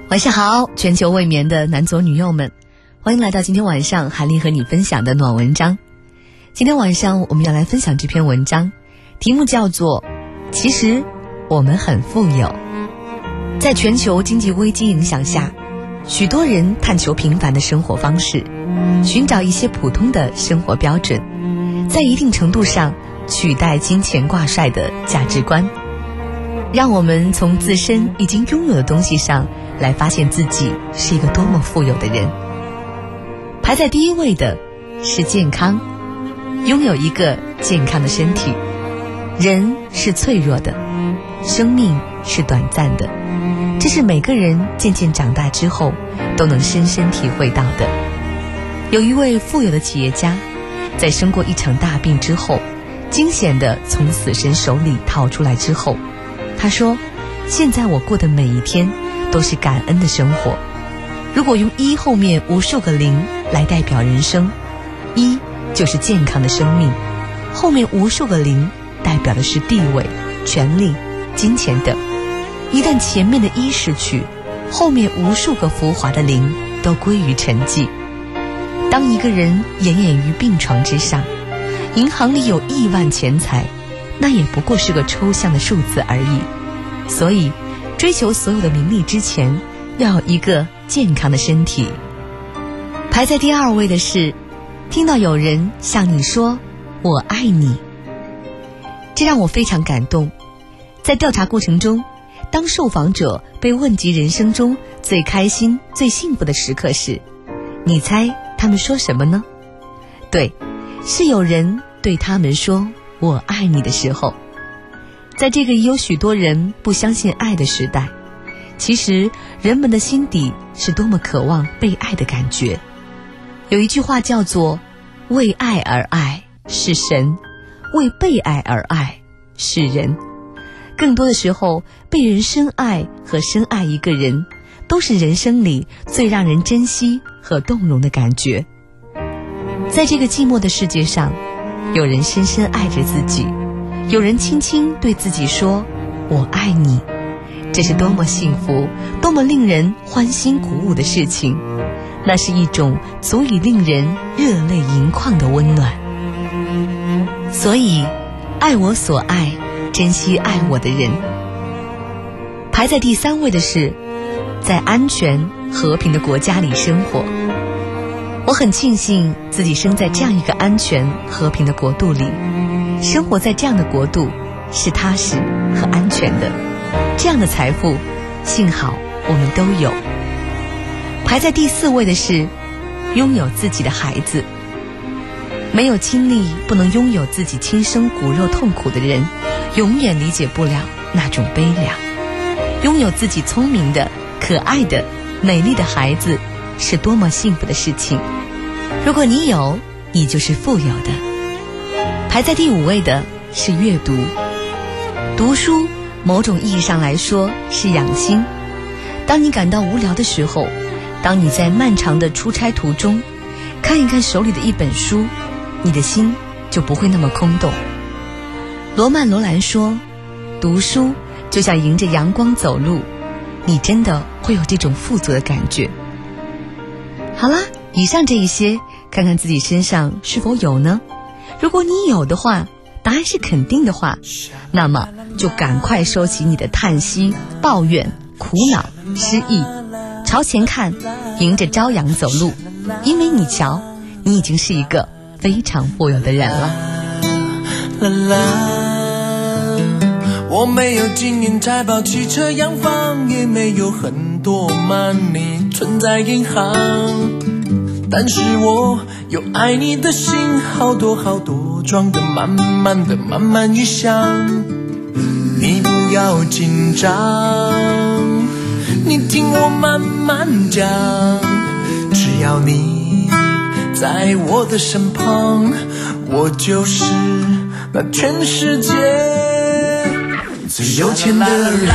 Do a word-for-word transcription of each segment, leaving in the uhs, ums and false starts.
晚上好，全球未眠的男左女右们，欢迎来到今天晚上韩丽和你分享的暖文章。今天晚上我们要来分享这篇文章，题目叫做其实我们很富有。在全球经济危机影响下，许多人探求平凡的生活方式，寻找一些普通的生活标准，在一定程度上取代金钱挂帅的价值观。让我们从自身已经拥有的东西上来发现自己是一个多么富有的人。排在第一位的是健康，拥有一个健康的身体。人是脆弱的，生命是短暂的，这是每个人渐渐长大之后都能深深体会到的。有一位富有的企业家，在生过一场大病之后，惊险地从死神手里逃出来之后，他说，现在我过的每一天都是感恩的生活。如果用一后面无数个零来代表人生，一就是健康的生命，后面无数个零代表的是地位、权力、金钱等。一旦前面的一逝去，后面无数个浮华的零都归于沉寂。当一个人奄奄于病床之上，银行里有亿万钱财，那也不过是个抽象的数字而已。所以追求所有的名利之前，要有一个健康的身体。排在第二位的是听到有人向你说我爱你，这让我非常感动。在调查过程中，当受访者被问及人生中最开心最幸福的时刻时，你猜他们说什么呢？对，是有人对他们说我爱你的时候。在这个有许多人不相信爱的时代，其实人们的心底是多么渴望被爱的感觉。有一句话叫做为爱而爱是神，为被爱而爱是人。更多的时候，被人深爱和深爱一个人，都是人生里最让人珍惜和动容的感觉。在这个寂寞的世界上，有人深深爱着自己，有人轻轻对自己说我爱你，这是多么幸福，多么令人欢欣鼓舞的事情。那是一种足以令人热泪盈眶的温暖。所以爱我所爱，珍惜爱我的人。排在第三位的是在安全和平的国家里生活。我很庆幸自己生在这样一个安全和平的国度里，生活在这样的国度是踏实和安全的。这样的财富，幸好我们都有。排在第四位的是拥有自己的孩子。没有经历不能拥有自己亲生骨肉痛苦的人，永远理解不了那种悲凉。拥有自己聪明的、可爱的、美丽的孩子，是多么幸福的事情。如果你有，你就是富有的。排在第五位的是阅读。读书某种意义上来说是养心。当你感到无聊的时候，当你在漫长的出差途中看一看手里的一本书，你的心就不会那么空洞。罗曼·罗兰说，读书就像迎着阳光走路，你真的会有这种富足的感觉。好啦，以上这一些，看看自己身上是否有呢？如果你有的话，答案是肯定的话，那么就赶快收起你的叹息、抱怨、苦恼、失意，朝前看，迎着朝阳走路，因为你瞧，你已经是一个非常富有的人了。 啦啦，我没有金银财宝、汽车洋房，也没有很多 money 存在银行，但是我有爱你的心，好多好多，装得满满的，满满一箱。你不要紧张，你听我慢慢讲，只要你在我的身旁，我就是那全世界最有钱的人。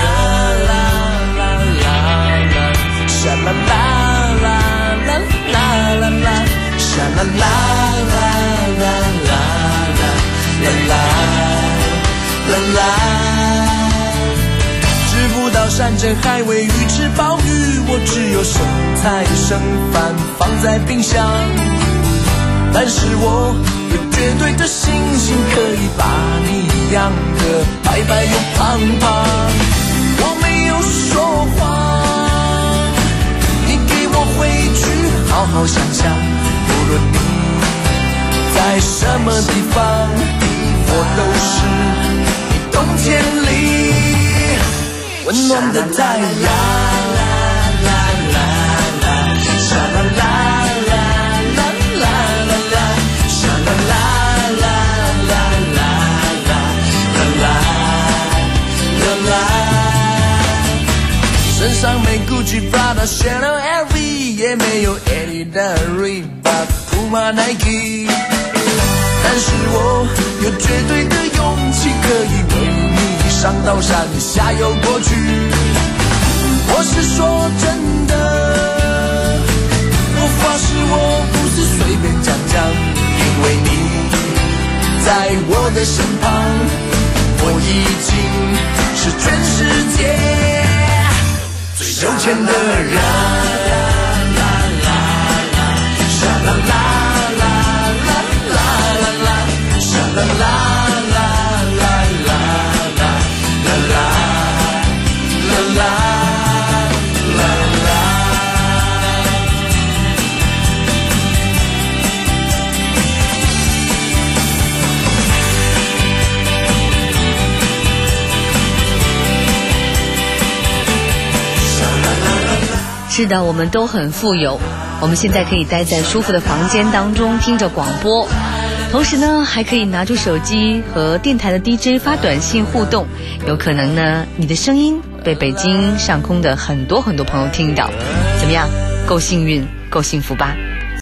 沙啦啦啦啦啦啦啦，沙啦啦啦啦啦啦啦啦啦，只不到山珍海味鱼翅鲍鱼，我只有剩菜剩饭放在冰箱。但是我有绝对的信心，可以把你养得白白又胖胖。我没有说谎，你给我回去好好想想，无论你在什么地方，我都是你冬天里温暖的太阳。身上没 Gucci、Prada、Chanel、L V， 也没有 Adidas、Reebok、Puma、Nike， 但是我有绝对的勇气，可以为你上刀山下油过去。我是说真的，我发誓我不是随便讲讲，因为你在我的身旁，我已经是全世界最有钱的人。 是的，我们都很富有，我们现在可以待在舒服的房间当中听着广播，同时呢还可以拿出手机和电台的 D J 发短信互动，有可能呢你的声音被北京上空的很多很多朋友听到，怎么样，够幸运够幸福吧。